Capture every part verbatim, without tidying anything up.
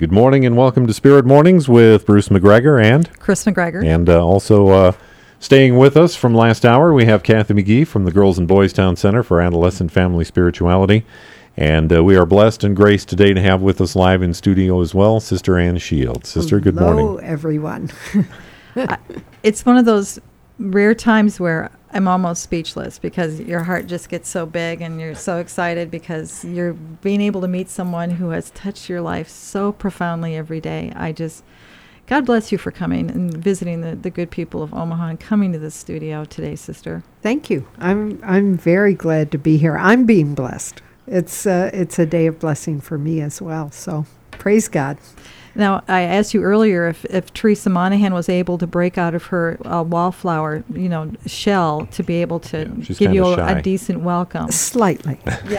Good morning and welcome to Spirit Mornings with Bruce McGregor and Chris McGregor. And uh, also uh, staying with us from last hour, we have Kathy McGee from the Girls and Boys Town Center for Adolescent Family Spirituality. And uh, we are blessed and graced today to have with us live in studio as well, Sister Ann Shields. Sister, good morning. Hello, everyone. uh, it's one of those rare times where I'm almost speechless because your heart just gets so big and you're so excited because you're being able to meet someone who has touched your life so profoundly every day. I just, God bless you for coming and visiting the, the good people of Omaha and coming to the studio today, Sister. Thank you. I'm I'm very glad to be here. I'm being blessed. It's uh, it's a day of blessing for me as well. So praise God. Now, I asked you earlier if, if Teresa Monahan was able to break out of her uh, wallflower, you know, shell to be able to yeah, give you shy. a, a decent welcome. Slightly.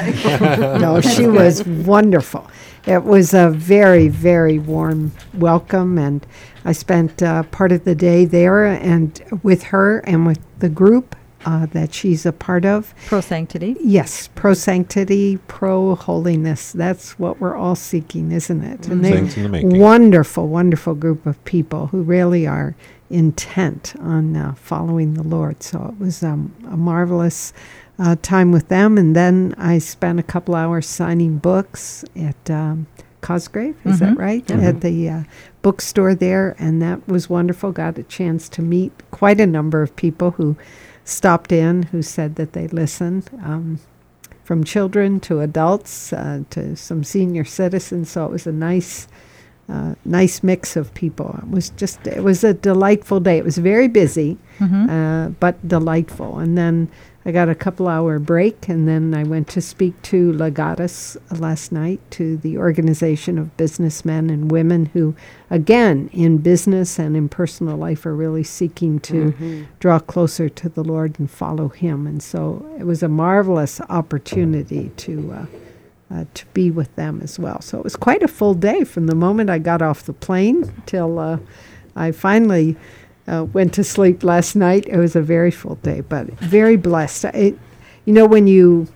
No, she was wonderful. It was a very, very warm welcome, and I spent uh, part of the day there and with her and with the group Uh, that she's a part of. Pro Sanctity. Yes, pro sanctity, pro holiness. That's what we're all seeking, isn't it? Mm-hmm. And Saints in the making. Wonderful, wonderful group of people who really are intent on uh, following the Lord. So it was um, a marvelous uh, time with them. And then I spent a couple hours signing books at um, Cosgrave, is Mm-hmm. that right? Mm-hmm. At the uh, bookstore there. And that was wonderful. Got a chance to meet quite a number of people who stopped in, who said that they listened, um, from children to adults uh, to some senior citizens. So it was a nice, uh, nice mix of people. It was just, it was a delightful day. It was very busy, Mm-hmm. uh, but delightful. And then I got a couple hour break, and then I went to speak to Legatus last night, to the organization of businessmen and women who, again, in business and in personal life, are really seeking to Mm-hmm. draw closer to the Lord and follow Him. And so it was a marvelous opportunity to uh, uh, to be with them as well. So it was quite a full day from the moment I got off the plane till uh, I finally Uh, went to sleep last night. It was a very full day, but very blessed. It, you know, when you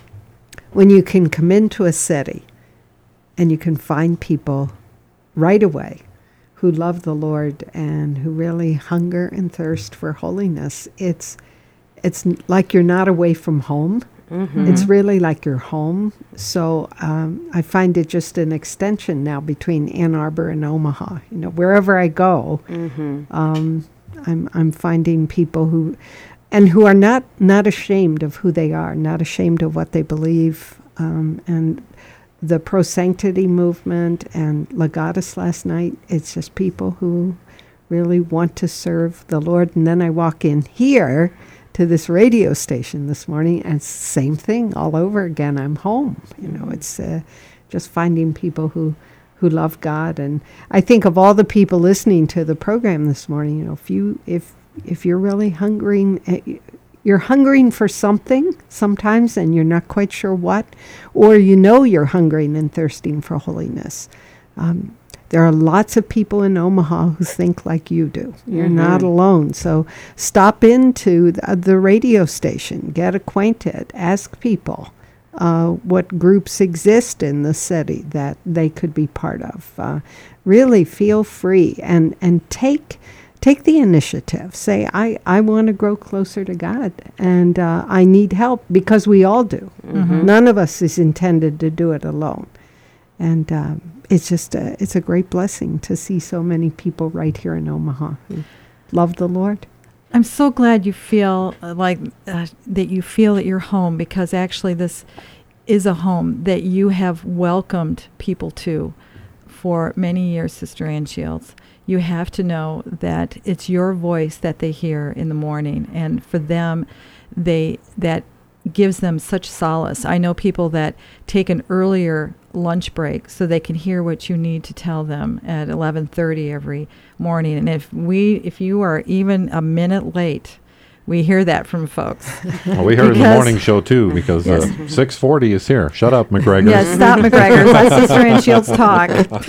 when you can come into a city and you can find people right away who love the Lord and who really hunger and thirst for holiness, it's it's n- like you're not away from home. Mm-hmm. It's really like you're home. So um, I find it just an extension now between Ann Arbor and Omaha. You know, wherever I go, Mm-hmm. um, I'm I'm finding people who, and who are not not ashamed of who they are, not ashamed of what they believe, um, and the pro sanctity movement and Legatus last night. It's just people who really want to serve the Lord. And then I walk in here to this radio station this morning, and same thing all over again. I'm home. You know, it's uh, just finding people who who love God. And I think of all the people listening to the program this morning, you know, if you if if you're really hungering, uh, you're hungering for something sometimes, and you're not quite sure what, or you know you're hungering and thirsting for holiness. Um, There are lots of people in Omaha who think like you do. You're Mm-hmm. not alone. So stop into the, uh, the radio station, get acquainted, ask people uh, what groups exist in the city that they could be part of. Uh, really feel free and, and take take the initiative. Say, I, I want to grow closer to God, and uh, I need help, because we all do. Mm-hmm. None of us is intended to do it alone. And um, it's just a, it's a great blessing to see so many people right here in Omaha who love the Lord. I'm so glad you feel uh, like uh, that you feel that you're home, because actually this is a home that you have welcomed people to for many years, Sister Ann Shields. You have to know that it's your voice that they hear in the morning, and for them, they that gives them such solace. I know people that take an earlier lunch break so they can hear what you need to tell them at eleven thirty every morning. And if we, if you are even a minute late, we hear that from folks. Well, we heard in the morning show too, because uh, six forty is here. Shut up, McGregor. Yes, stop, McGregor. Let Sister Ann Shields talk.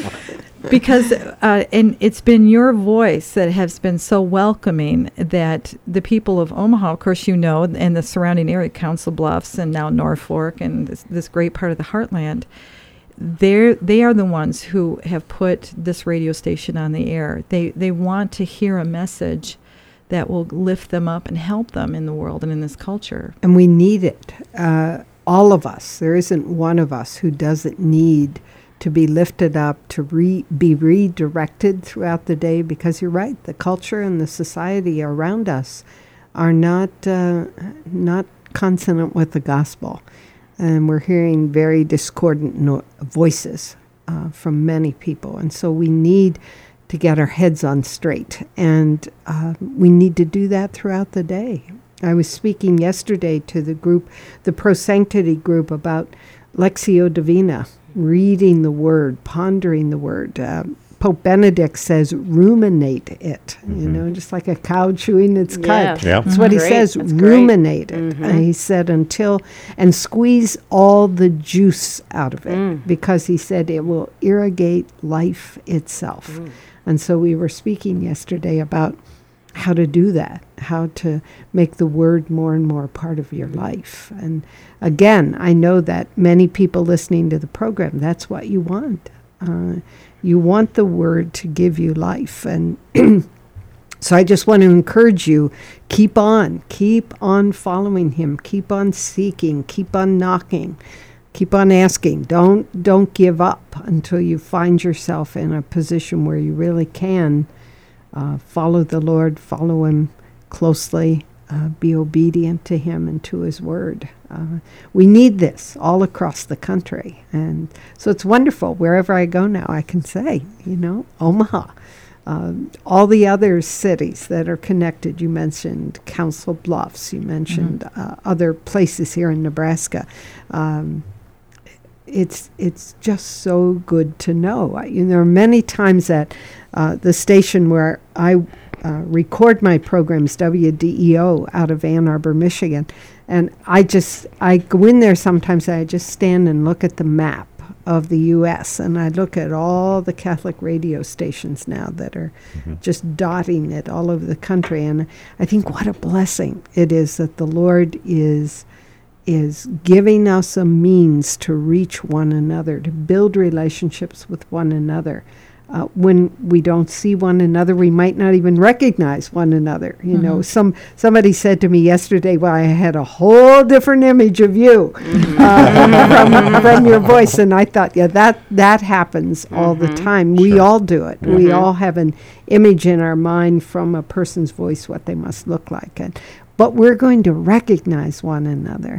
Because uh, and it's been your voice that has been so welcoming that the people of Omaha, of course, you know, and the surrounding area, Council Bluffs and now Norfolk and this, this great part of the heartland, they're they are the ones who have put this radio station on the air. They they want to hear a message that will lift them up and help them in the world and in this culture. And we need it. Uh, all of us. There isn't one of us who doesn't need to be lifted up, to re- be redirected throughout the day, because you're right, the culture and the society around us are not uh, not consonant with the gospel. And we're hearing very discordant no- voices uh, from many people. And so we need to get our heads on straight. And uh, we need to do that throughout the day. I was speaking yesterday to the group, the Pro Sanctity group, about Lectio Divina, reading the Word, pondering the Word. Uh, Pope Benedict says, ruminate it, mm-hmm. you know, just like a cow chewing its Yeah. cud. Yeah. That's Mm-hmm. what he Great. says, That's ruminate great. it. Mm-hmm. And he said, until, and squeeze all the juice out of it, Mm. because he said it will irrigate life itself. Mm. And so we were speaking yesterday about how to do that, how to make the Word more and more part of your life. And again, I know that many people listening to the program, that's what you want. Uh, you want the Word to give you life. And so I just want to encourage you, keep on, keep on following Him, keep on seeking, keep on knocking, keep on asking. Don't, don't give up until you find yourself in a position where you really can Uh, follow the Lord, follow Him closely, uh, be obedient to Him and to His Word. Uh, we need this all across the country. And so it's wonderful. Wherever I go now, I can say, you know, Omaha, um, all the other cities that are connected. You mentioned Council Bluffs. You mentioned mm-hmm. uh, other places here in Nebraska. Um, It's it's just so good to know. I, you know, there are many times that uh, the station where I uh, record my programs, W D E O, out of Ann Arbor, Michigan, and I just I go in there sometimes. And I just stand and look at the map of the U S and I look at all the Catholic radio stations now that are mm-hmm. just dotting it all over the country, and I think what a blessing it is that the Lord is. is giving us a means to reach one another, to build relationships with one another. Uh, when we don't see one another, we might not even recognize one another. You mm-hmm. know, some somebody said to me yesterday, well, I had a whole different image of you mm-hmm. uh, from, from your voice. And I thought, yeah, that, that happens mm-hmm. all the time. We sure. all do it. Mm-hmm. We all have an image in our mind from a person's voice, what they must look like. And, but we're going to recognize one another.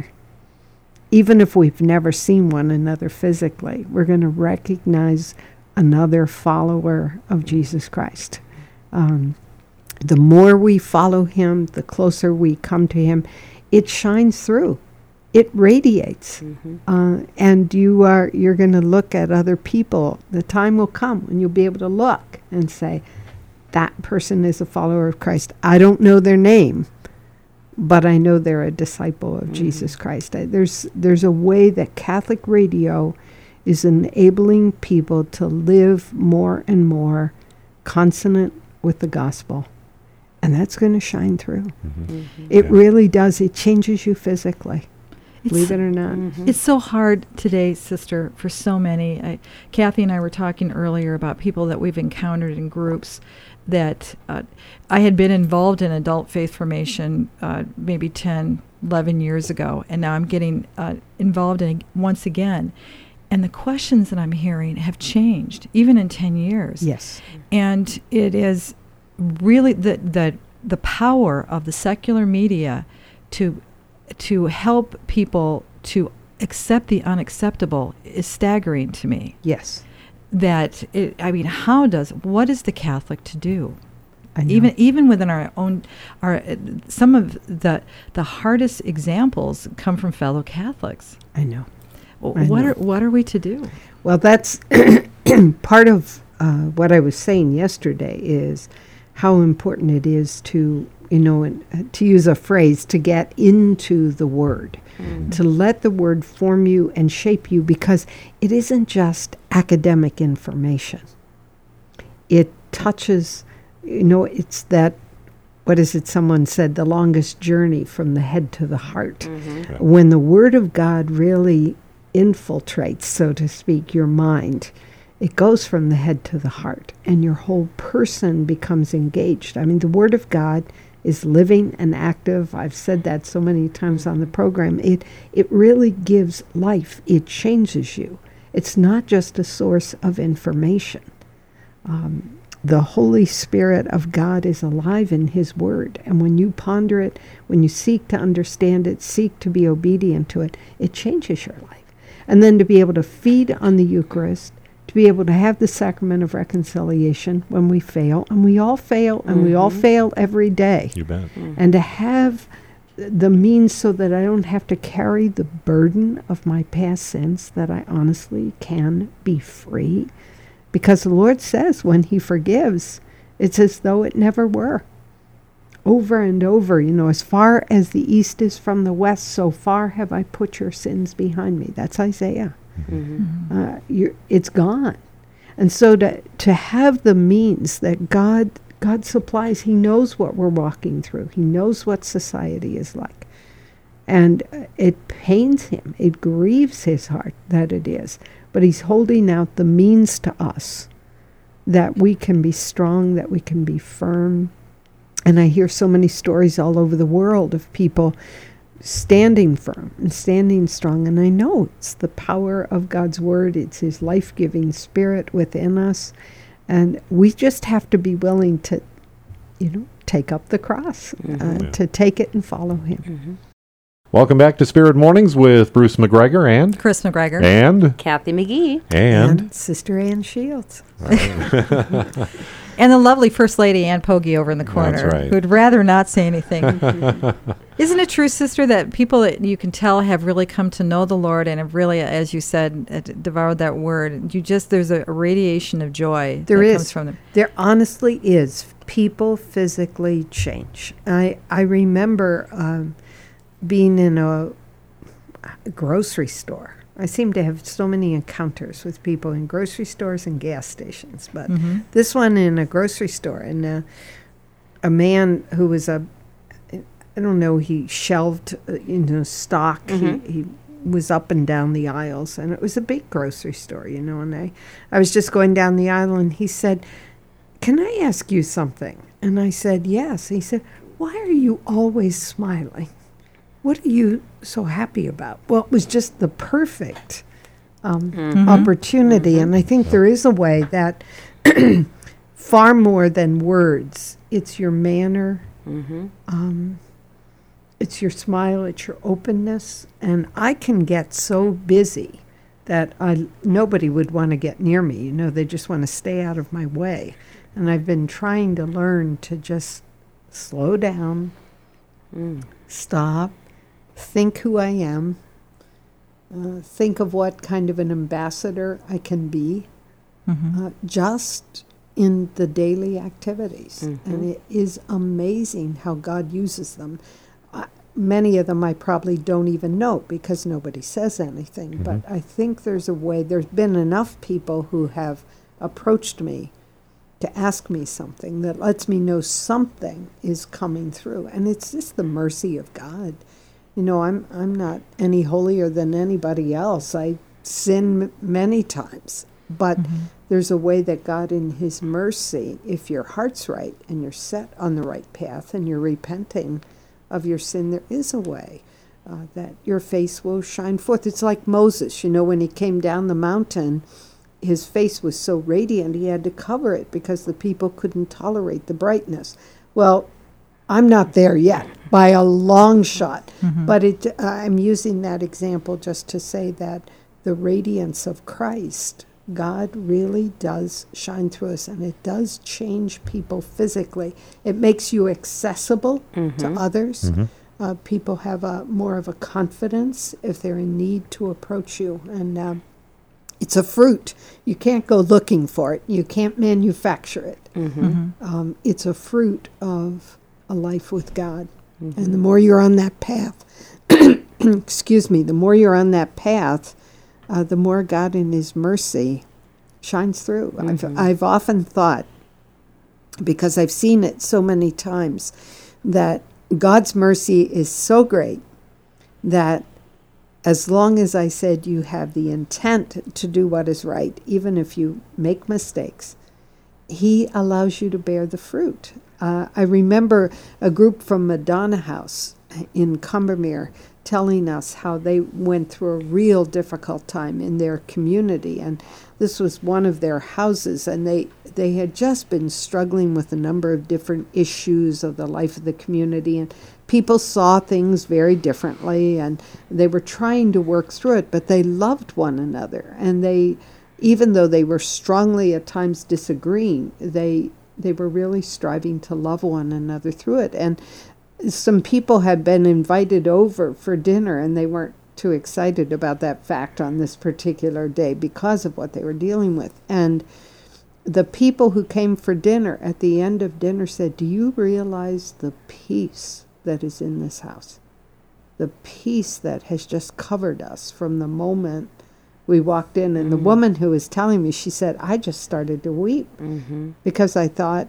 Even if we've never seen one another physically, we're going to recognize another follower of Jesus Christ. Um, the more we follow Him, the closer we come to Him, it shines through. It radiates. Mm-hmm. Uh, and you are, you're going to look at other people. The time will come when you'll be able to look and say, that person is a follower of Christ. I don't know their name, but I know they're a disciple of mm-hmm. Jesus Christ. I, there's there's a way that Catholic radio is enabling people to live more and more consonant with the gospel. And that's going to shine through. Mm-hmm. Mm-hmm. It yeah. really does. It changes you physically, it's believe it or not. Mm-hmm. It's so hard today, sister, for so many. I, Kathy and I were talking earlier about people that we've encountered in groups that uh, I had been involved in adult faith formation uh, maybe ten, eleven years ago, and now I'm getting uh, involved in once again. And the questions that I'm hearing have changed, even in ten years. Yes. And it is really the the the power of the secular media to to help people to accept the unacceptable is staggering to me. Yes. That it, I mean, how does what is the Catholic to do? I know. Even even within our own, our uh, some of the the hardest examples come from fellow Catholics. I know. Well, I what know. are what are we to do? Well, that's part of uh, what I was saying yesterday is how important it is to, you know, and, uh, to use a phrase, to get into the Word, mm-hmm. to let the Word form you and shape you, because it isn't just academic information. It touches, you know, it's that, what is it someone said, the longest journey from the head to the heart. Mm-hmm. Yeah. When the Word of God really infiltrates, so to speak, your mind, it goes from the head to the heart, and your whole person becomes engaged. I mean, the Word of God is living and active. I've said that so many times on the program. It it really gives life. It changes you. It's not just a source of information. Um, the Holy Spirit of God is alive in His Word, and when you ponder it, when you seek to understand it, seek to be obedient to it, it changes your life. And then to be able to feed on the Eucharist, to be able to have the sacrament of reconciliation when we fail, and we all fail, and mm-hmm. we all fail every day. You bet. Mm-hmm. And to have the means so that I don't have to carry the burden of my past sins, that I honestly can be free. Because the Lord says when He forgives, it's as though it never were. Over and over, you know, as far as the east is from the west, so far have I put your sins behind me. That's Isaiah. Mm-hmm. Uh, you're, it's gone. And so to to have the means that God God supplies, He knows what we're walking through. He knows what society is like. And uh, it pains Him. It grieves His heart that it is. But He's holding out the means to us that we can be strong, that we can be firm. And I hear so many stories all over the world of people standing firm and standing strong. And I know it's the power of God's Word. It's His life-giving Spirit within us. And we just have to be willing to, you know, take up the cross, mm-hmm. uh, yeah. to take it and follow Him. Mm-hmm. Welcome back to Spirit Mornings with Bruce McGregor and Chris McGregor and Kathy McGee and, and Sister Ann Shields. And the lovely First Lady Ann Pogge over in the corner, That's right. who'd rather not say anything. Isn't it true, Sister, that people that you can tell have really come to know the Lord and have really, as you said, uh, devoured that Word? You just there's a, a radiation of joy there that is. comes from them. There honestly is. People physically change. I I remember um, being in a, a grocery store. I seem to have so many encounters with people in grocery stores and gas stations, but mm-hmm. this one in a grocery store, and uh, a man who was a, I don't know, he shelved uh, into stock. Mm-hmm. He, he was up and down the aisles, and it was a big grocery store, you know, and I, I was just going down the aisle, and he said, "Can I ask you something?" And I said, "Yes." He said, "Why are you always smiling? What are you so happy about?" Well, it was just the perfect um, mm-hmm. opportunity. Mm-hmm. And I think there is a way that far more than words, it's your manner, mm-hmm. um, it's your smile, it's your openness. And I can get so busy that I, nobody would want to get near me. You know, they just want to stay out of my way. And I've been trying to learn to just slow down, mm. stop, think who I am, uh, think of what kind of an ambassador I can be, mm-hmm. uh, just in the daily activities. Mm-hmm. And it is amazing how God uses them. Uh, many of them I probably don't even know because nobody says anything. Mm-hmm. But I think there's a way, there's been enough people who have approached me to ask me something that lets me know something is coming through. And it's just the mercy of God. You know, I'm I'm not any holier than anybody else. I sin m- many times. But mm-hmm. there's a way that God in His mercy, if your heart's right and you're set on the right path and you're repenting of your sin, there is a way uh, that your face will shine forth. It's like Moses, you know, when he came down the mountain, his face was so radiant he had to cover it because the people couldn't tolerate the brightness. Well, I'm not there yet by a long shot, mm-hmm. but it, uh, I'm using that example just to say that the radiance of Christ, God really does shine through us, and it does change people physically. It makes you accessible mm-hmm. to others. Mm-hmm. Uh, people have a more of a confidence if they're in need to approach you, and um, it's a fruit. You can't go looking for it. You can't manufacture it. Mm-hmm. Mm-hmm. Um, it's a fruit of a life with God. Mm-hmm. And the more you're on that path, excuse me, the more you're on that path, uh, the more God in His mercy shines through. Mm-hmm. I've, I've often thought, because I've seen it so many times, that God's mercy is so great that as long as I said you have the intent to do what is right, even if you make mistakes, he allows you to bear the fruit. Uh, I remember a group from Madonna House in Combermere telling us how they went through a real difficult time in their community. And this was one of their houses, and they, they had just been struggling with a number of different issues of the life of the community. And people saw things very differently, and they were trying to work through it, but they loved one another. And they, even though they were strongly at times disagreeing, they they were really striving to love one another through it. And some people had been invited over for dinner, and they weren't too excited about that fact on this particular day because of what they were dealing with. And the people who came for dinner at the end of dinner said, "Do you realize the peace that is in this house? The peace that has just covered us from the moment we walked in." And mm-hmm. the woman who was telling me, she said, "I just started to weep mm-hmm. because I thought,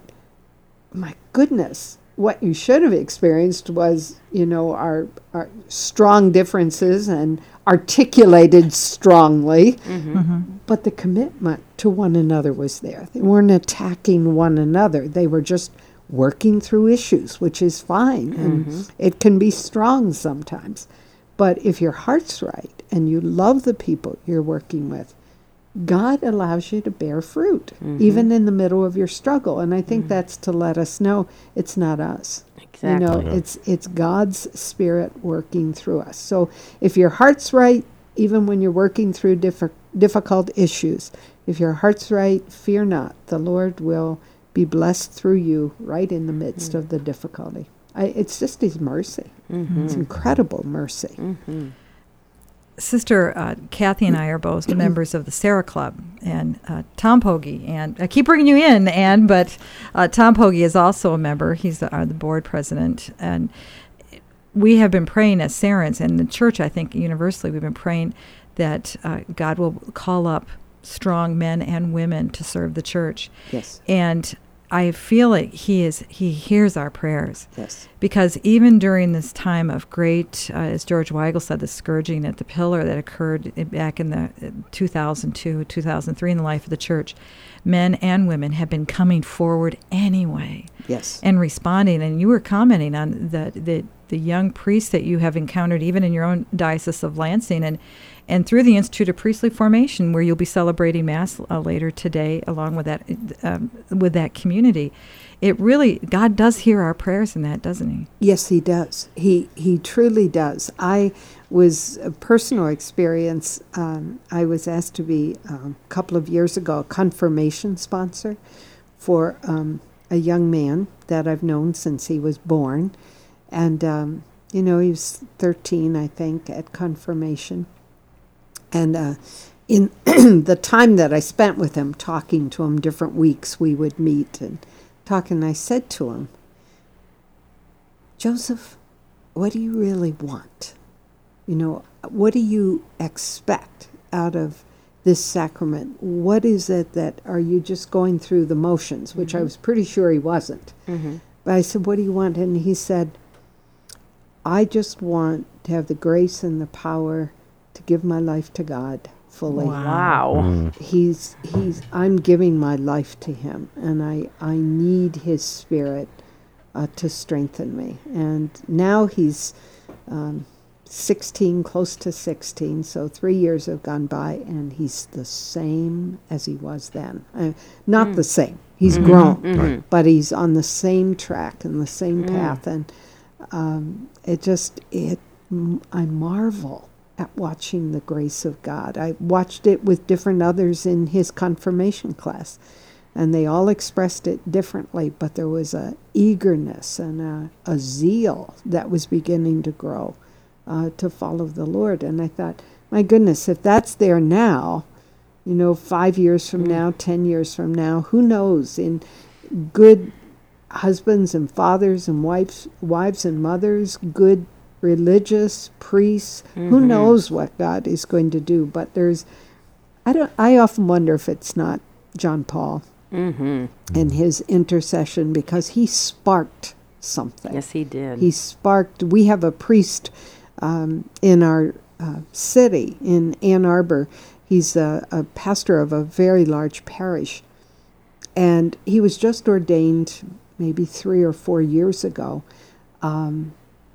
my goodness, what you should have experienced was, you know, our, our strong differences and articulated strongly, mm-hmm. Mm-hmm. but the commitment to one another was there. They weren't attacking one another. They were just working through issues, which is fine, mm-hmm. and it can be strong sometimes. But if your heart's right and you love the people you're working with, God allows you to bear fruit, mm-hmm. even in the middle of your struggle. And I think mm-hmm. that's to let us know it's not us. Exactly. You know, yeah. it's it's God's Spirit working through us. So if your heart's right, even when you're working through diff- difficult issues, if your heart's right, fear not. The Lord will be blessed through you right in the midst mm-hmm. of the difficulty. I, it's just His mercy. Mm-hmm. It's incredible mercy. Mm-hmm. Sister uh, Kathy and I are both members of the Sarah Club, and uh, Tom Pogge, and I keep bringing you in, Ann, but uh, Tom Pogge is also a member. He's the, uh, the board president, and we have been praying as Sarahs, and the church, I think, universally, we've been praying that uh, God will call up strong men and women to serve the church. Yes. And I feel like he is. He hears our prayers. Yes. Because even during this time of great, uh, as George Weigel said, the scourging at the pillar that occurred in, back in the uh, two thousand two, two thousand three in the life of the church, men and women have been coming forward anyway. Yes. And responding. And you were commenting on the the, the young priests that you have encountered even in your own Diocese of Lansing, and and through the Institute of Priestly Formation, where you'll be celebrating Mass uh, later today, along with that um, with that community. It really, God does hear our prayers in that, doesn't He? Yes, He does. He He truly does. I was a personal experience. Um, I was asked to be um, a couple of years ago a confirmation sponsor for um, a young man that I've known since he was born, and um, you know he was thirteen, I think, at confirmation. And uh, in the time that I spent with him, talking to him different weeks, we would meet and talk. And I said to him, "Joseph, what do you really want? You know, what do you expect out of this sacrament? What is it that, are you just going through the motions?" Which mm-hmm. I was pretty sure he wasn't. Mm-hmm. But I said, "What do you want?" And he said, "I just want to have the grace and the power to give my life to God fully." Wow. Mm. He's he's I'm giving my life to Him, and I I need His Spirit uh, to strengthen me. And now he's um, sixteen, close to sixteen, so three years have gone by, and he's the same as he was then. Uh, not mm. the same. He's mm-hmm. grown, mm-hmm. but he's on the same track and the same mm. path, and um, it just it I marvel at watching the grace of God. I watched it with different others in his confirmation class, and they all expressed it differently, but there was a eagerness and a, a zeal that was beginning to grow uh, to follow the Lord. And I thought, my goodness, if that's there now, you know, five years from mm. now, ten years from now, who knows, in good husbands and fathers and wives, wives and mothers, good religious priests, mm-hmm. who knows what God is going to do. But there's, I don't. I often wonder if it's not John Paul mm-hmm. and his intercession, because he sparked something. Yes, he did. He sparked. We have a priest um, in our uh, city in Ann Arbor. He's a, a pastor of a very large parish. And he was just ordained maybe three or four years ago. Um,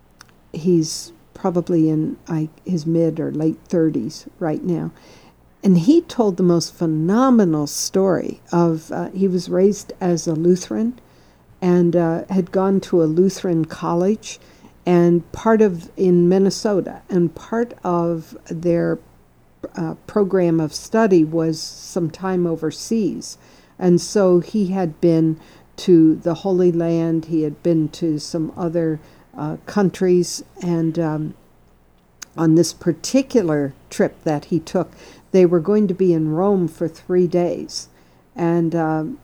he's probably in I, his mid or late thirties right now. And he told the most phenomenal story of, uh, he was raised as a Lutheran and uh, had gone to a Lutheran college and part of, in Minnesota, and part of their uh, program of study was some time overseas. And so he had been to the Holy Land, he had been to some other uh, countries, and um, on this particular trip that he took, they were going to be in Rome for three days. And um,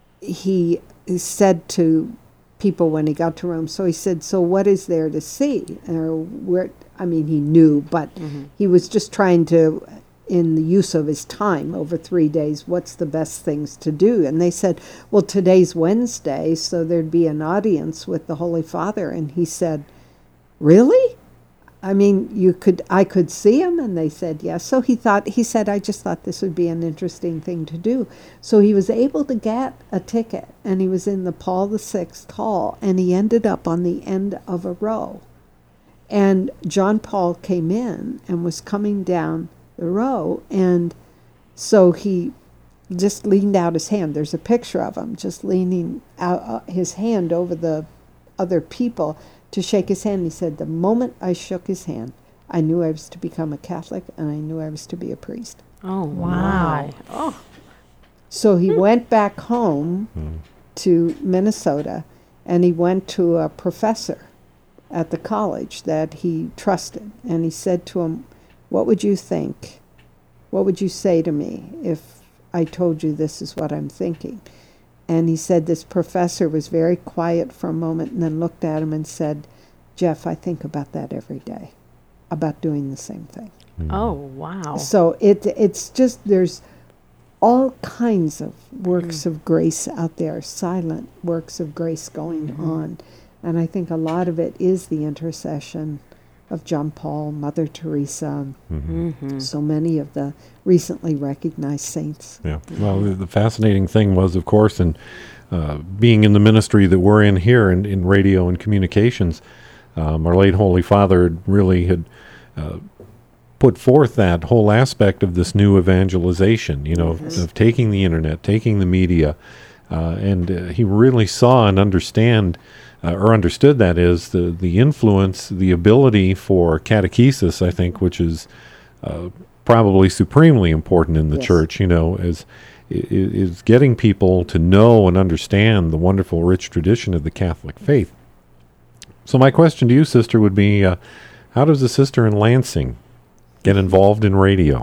he said to people when he got to Rome, so he said, so what is there to see? Or where, I mean, he knew, but mm-hmm. he was just trying to, in the use of his time over three days, what's the best things to do? And they said, well, today's Wednesday, so there'd be an audience with the Holy Father. And he said, really? I mean, you could, I could see him? And they said, yes. So he thought, he said, I just thought this would be an interesting thing to do. So he was able to get a ticket, and he was in the Paul the Sixth Hall, and he ended up on the end of a row. And John Paul came in and was coming down the row, and so he just leaned out his hand. There's a picture of him just leaning out uh, his hand over the other people to shake his hand. He said, the moment I shook his hand, I knew I was to become a Catholic, and I knew I was to be a priest. Oh, wow. My. Oh. So he went back home mm. to Minnesota, and he went to a professor at the college that he trusted, and he said to him, what would you think? What would you say to me if I told you this is what I'm thinking? And he said this professor was very quiet for a moment and then looked at him and said, Jeff, I think about that every day, about doing the same thing. Mm. Oh, wow. So it it's just, there's all kinds of works mm. of grace out there, silent works of grace going mm-hmm. on. And I think a lot of it is the intercession of John Paul, Mother Teresa, mm-hmm. Mm-hmm. so many of the recently recognized saints. Yeah. Well, the, the fascinating thing was, of course, and uh, being in the ministry that we're in here in, in radio and communications, um, our late Holy Father really had uh, put forth that whole aspect of this new evangelization, you know, yes. of, of taking the internet, taking the media, uh, and uh, he really saw and understand Uh, or understood, that is, the, the influence, the ability for catechesis, I think, which is uh, probably supremely important in the yes. church, you know, is, is getting people to know and understand the wonderful, rich tradition of the Catholic faith. So my question to you, sister, would be, uh, how does a sister in Lansing get involved in radio?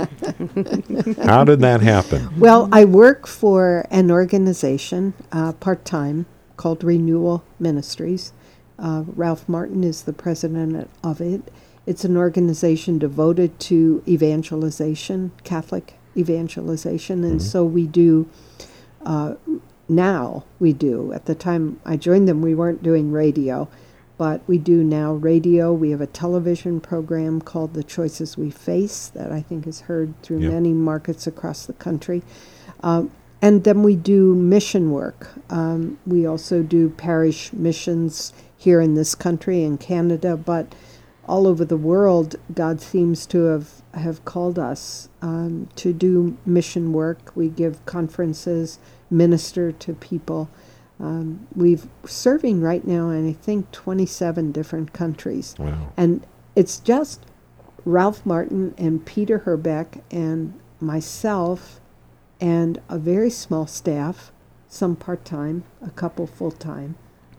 How did that happen? Well, I work for an organization uh, part-time called Renewal Ministries. Uh, Ralph Martin is the president of it. It's an organization devoted to evangelization, Catholic evangelization, and mm-hmm. so we do, uh, now we do. At the time I joined them, we weren't doing radio, but we do now radio. We have a television program called The Choices We Face that I think is heard through yep. many markets across the country. Um, And then we do mission work. Um, we also do parish missions here in this country, in Canada, but all over the world, God seems to have, have called us um, to do mission work. We give conferences, minister to people. Um, we're serving right now in, I think, twenty-seven different countries. Wow. And it's just Ralph Martin and Peter Herbeck and myself and a very small staff, some part-time, a couple full-time.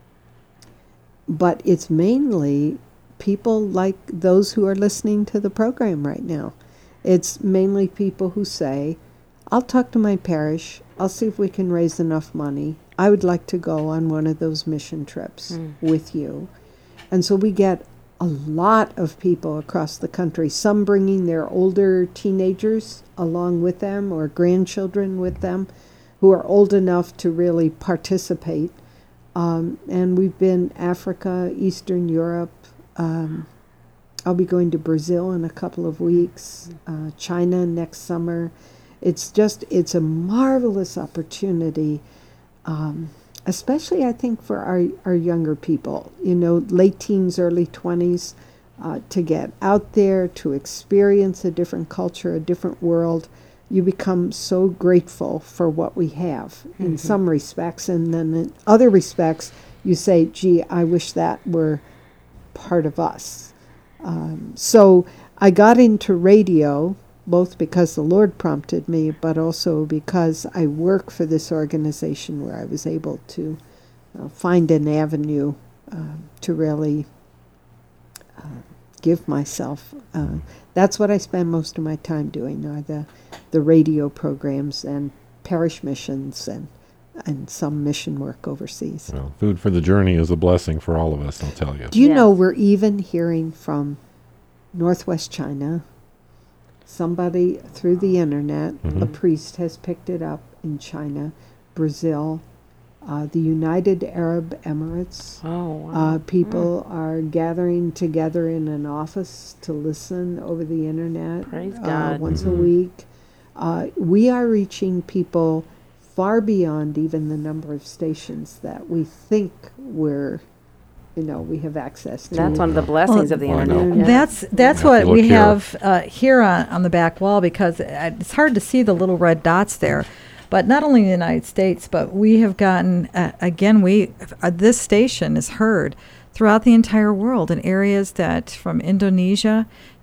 But it's mainly people like those who are listening to the program right now. It's mainly people who say, I'll talk to my parish, I'll see if we can raise enough money. I would like to go on one of those mission trips mm. with you. And so we get a lot of people across the country, some bringing their older teenagers along with them or grandchildren with them who are old enough to really participate. Um, and we've been Africa, Eastern Europe, um, I'll be going to Brazil in a couple of weeks, uh, China next summer. It's just, it's a marvelous opportunity, um, especially I think for our, our younger people, you know, late teens, early twenties, uh, to get out there, to experience a different culture, a different world. You become so grateful for what we have mm-hmm. in some respects, and then in other respects, you say, gee, I wish that were part of us. Um, so I got into radio, both because the Lord prompted me, but also because I work for this organization where I was able to uh, find an avenue uh, to really uh, give myself. Uh, that's what I spend most of my time doing, are the, the radio programs and parish missions and and some mission work overseas. Well, Food for the Journey is a blessing for all of us, I'll tell you. Do you Yes. know we're even hearing from Northwest China? Somebody through the internet, Mhm. a priest has picked it up in China, Brazil, uh, the United Arab Emirates. Oh, wow. Uh, people are gathering together in an office to listen over the internet Praise uh, God. once Mhm. a week. Uh, we are reaching people far beyond even the number of stations that we think we're, you know, we have access to. That's one of the blessings Well, of the I know. internet. Yeah. That's that's Have what to look we here. have uh, here on, on the back wall, because uh, it's hard to see the little red dots there. But not only in the United States, but we have gotten, uh, again, we uh, this station is heard throughout the entire world in areas that, from Indonesia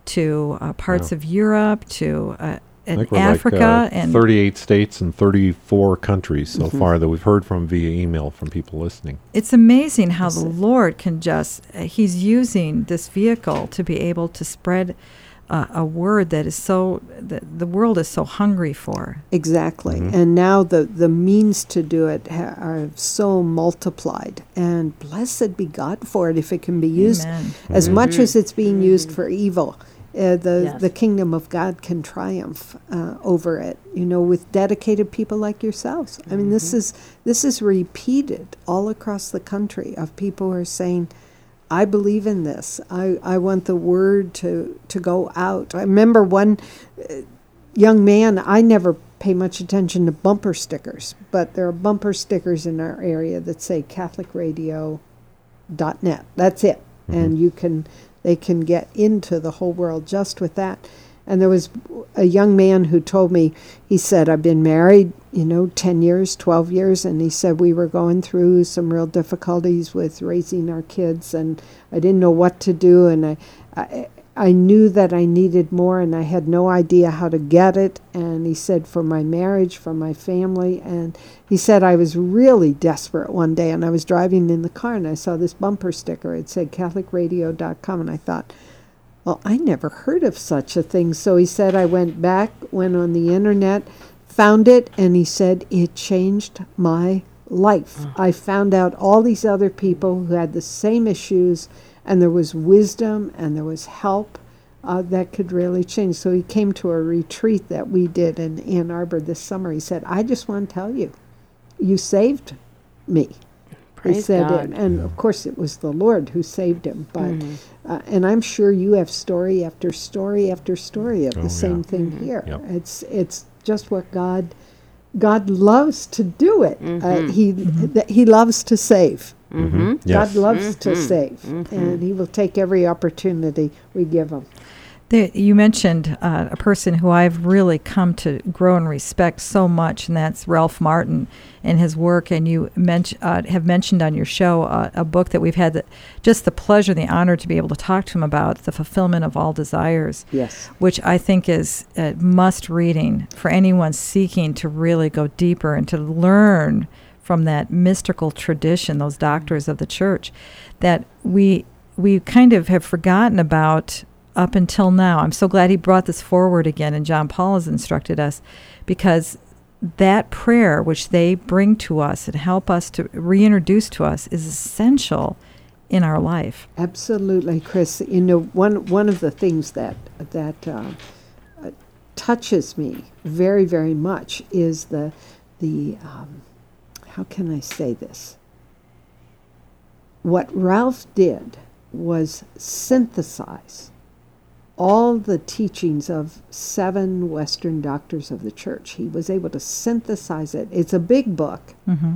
to uh, parts Yeah. of Europe to uh, I in think we're Africa like uh, and thirty-eight states and thirty-four countries so far that we've heard from via email from people listening. it's amazing how the Yes. Lord can just, uh, he's using this vehicle to be able to spread uh, a word that is so, that the world is so hungry for. Exactly. Mhm. And now the, the means to do it ha- are so multiplied. And blessed be God for it if it can be used Amen. as Mhm. much as it's being used for evil. Uh, the Yes. the kingdom of God can triumph uh, over it, you know, with dedicated people like yourselves. I mean, this is this is repeated all across the country of people who are saying, I believe in this. I, I want the word to, to go out. I remember one uh, young man, I never pay much attention to bumper stickers, but there are bumper stickers in our area that say catholic radio dot net. That's it. Mhm. And you can, they can get into the whole world just with that. And there was a young man who told me, he said, I've been married, you know, ten years, twelve years, and he said we were going through some real difficulties with raising our kids, and I didn't know what to do, and I, I, I knew that I needed more, and I had no idea how to get it, and he said, for my marriage, for my family, and he said, I was really desperate one day, and I was driving in the car, and I saw this bumper sticker. It said catholic radio dot com, and I thought, well, I never heard of such a thing. So he said, I went back, went on the internet, found it, and he said, it changed my life. Oh. I found out all these other people who had the same issues, and there was wisdom and there was help uh, that could really change. So he came to a retreat that we did in Ann Arbor this summer. He said, I just want to tell you, you saved me. He Praise said, God. and, and of course it was the Lord who saved him. But Mhm. uh, and I'm sure you have story after story after story of Oh, the same yeah. thing Mhm. here. Yep. It's it's just what God God loves to do it. Uh, Mhm. he th- He loves to save. Mhm. Yes. God loves to Mhm. save, Mhm. and He will take every opportunity we give Him. There, you mentioned uh, a person who I've really come to grow and respect so much, and that's Ralph Martin and his work. And you men- uh, have mentioned on your show uh, a book that we've had the, just the pleasure, the honor to be able to talk to him about, The Fulfillment of All Desires, Yes. which I think is a must reading for anyone seeking to really go deeper and to learn from that mystical tradition, those doctors of the church, that we we kind of have forgotten about up until now. I'm so glad he brought this forward again, and John Paul has instructed us, because that prayer which they bring to us and help us to reintroduce to us is essential in our life. Absolutely, Chris. You know, one one of the things that that uh, uh, touches me very, very much is the the um, how can I say this? What Ralph did was synthesize all the teachings of seven Western doctors of the church. He was able to synthesize it. It's a big book, Mm-hmm.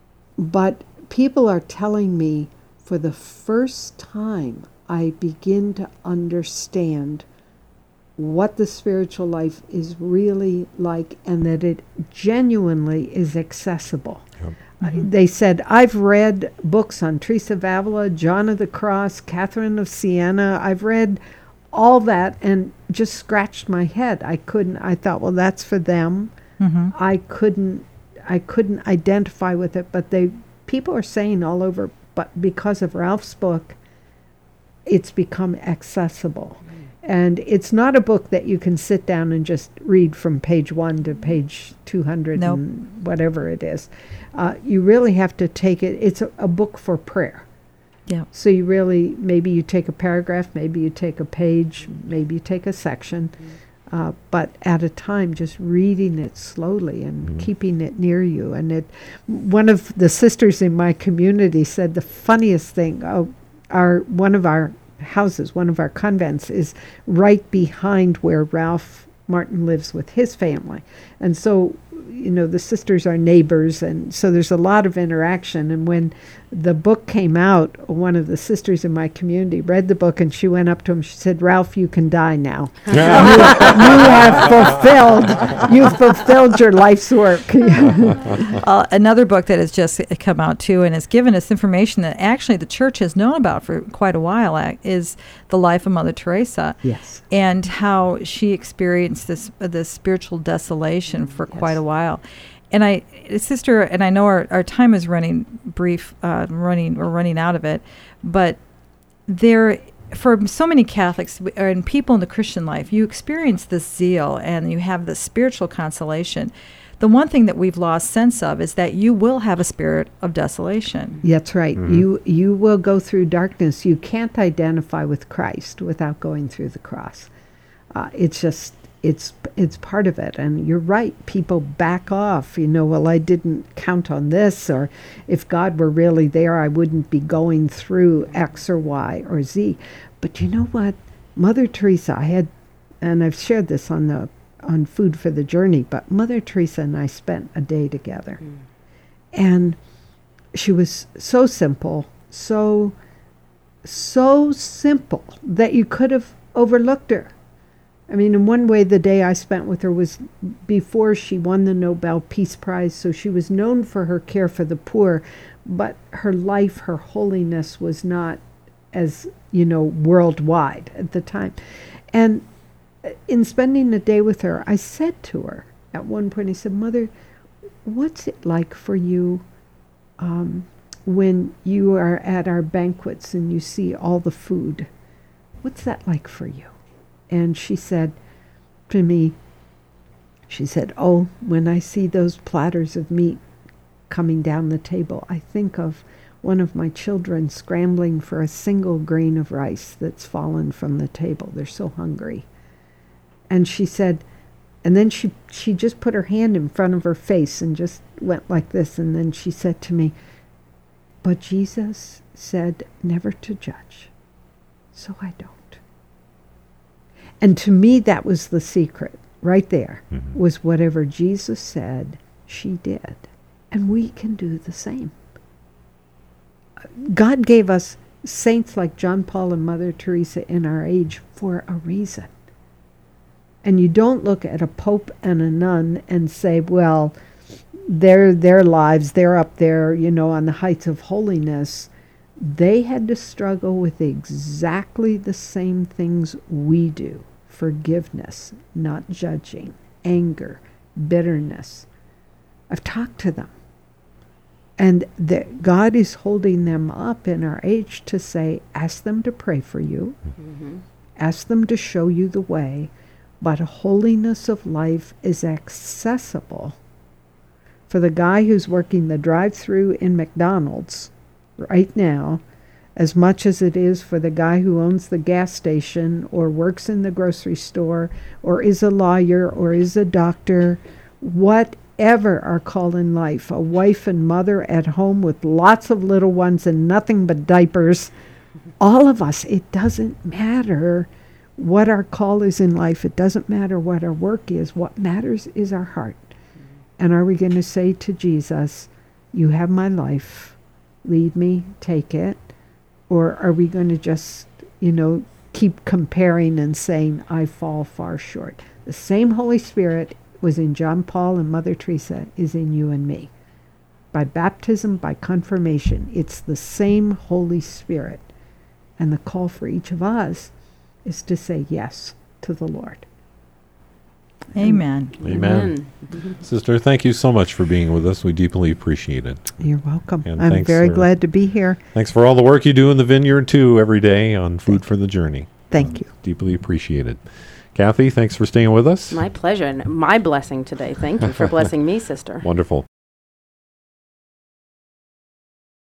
but people are telling me for the first time I begin to understand what the spiritual life is really like, and that it genuinely is accessible. Yep. Uh, they said, I've read books on Teresa of Avila, John of the Cross, Catherine of Siena. I've read all that and just scratched my head. I couldn't, I thought, well, that's for them. Mm-hmm. I couldn't, I couldn't identify with it, but they, people are saying all over, but because of Ralph's book, it's become accessible. And it's not a book that you can sit down and just read from page one to page two hundred Nope. and whatever it is. Uh, you really have to take it. It's a, a book for prayer. Yeah. So you really, maybe you take a paragraph, maybe you take a page, maybe you take a section, uh, but at a time, just reading it slowly and Mhm. keeping it near you. And it, one of the sisters in my community said the funniest thing. Oh, our one of our houses, one of our convents, is right behind where Ralph Martin lives with his family. And so, you know, the sisters are neighbors, and so there's a lot of interaction. And when the book came out, one of the sisters in my community read the book, and she went up to him. She said, "Ralph, you can die now. you, you have fulfilled, you fulfilled your life's work." Uh, another book that has just come out too, and has given us information that actually the church has known about for quite a while, ac- is The Life of Mother Teresa, Yes. and how she experienced this uh, this spiritual desolation for Yes. quite a while. And I, sister, and I know our, our time is running brief, uh, running we're running out of it, but there, for so many Catholics w- and people in the Christian life, you experience this zeal and you have this spiritual consolation. The one thing that we've lost sense of is that you will have a spirit of desolation. That's right. Mhm. You you will go through darkness. You can't identify with Christ without going through the cross. Uh, it's just it's it's part of it. And you're right. People back off. You know, well, I didn't count on this, or if God were really there, I wouldn't be going through X or Y or Z. But you know what, Mother Teresa, I had, and I've shared this on the on Food for the Journey, but Mother Teresa and I spent a day together. And she was so simple, so, so simple that you could have overlooked her. I mean, in one way, the day I spent with her was before she won the Nobel Peace Prize, so she was known for her care for the poor, but her life, her holiness was not as, you know, worldwide at the time. And in spending a day with her, I said to her at one point, I said, "Mother, what's it like for you um, when you are at our banquets and you see all the food? What's that like for you?" And she said to me, she said, "Oh, when I see those platters of meat coming down the table, I think of one of my children scrambling for a single grain of rice that's fallen from the table. They're so hungry." And she said, and then she, she just put her hand in front of her face and just went like this. And then she said to me, "But Jesus said never to judge, so I don't." And to me, that was the secret right there, Mhm. was whatever Jesus said, she did. And we can do the same. God gave us saints like John Paul and Mother Teresa in our age for a reason. And you don't look at a pope and a nun and say, well, their their lives, they're up there, you know, on the heights of holiness. They had to struggle with exactly the same things we do. Forgiveness, not judging, anger, bitterness. I've talked to them. And that God is holding them up in our age to say, ask them to pray for you, Mm-hmm. ask them to show you the way, but holiness of life is accessible for the guy who's working the drive-through in McDonald's right now, as much as it is for the guy who owns the gas station or works in the grocery store or is a lawyer or is a doctor, whatever our call in life, a wife and mother at home with lots of little ones and nothing but diapers, all of us, it doesn't matter. what our call is in life. It doesn't matter what our work is. What matters is our heart. And are we going to say to Jesus, you have my life, lead me, take it? Or are we going to just, you know, keep comparing and saying, I fall far short? The same Holy Spirit was in John Paul and Mother Teresa is in you and me. By baptism, by confirmation, it's the same Holy Spirit. And the call for each of us is to say yes to the Lord. Amen. Amen. Amen. Sister, thank you so much for being with us. We deeply appreciate it. You're welcome. And I'm very for, glad to be here. Thanks for all the work you do in the vineyard, too, every day on Food for the Journey. Thank um, you. Deeply appreciated. Kathy, thanks for staying with us. My pleasure and my blessing today. Thank you for blessing me, sister. Wonderful.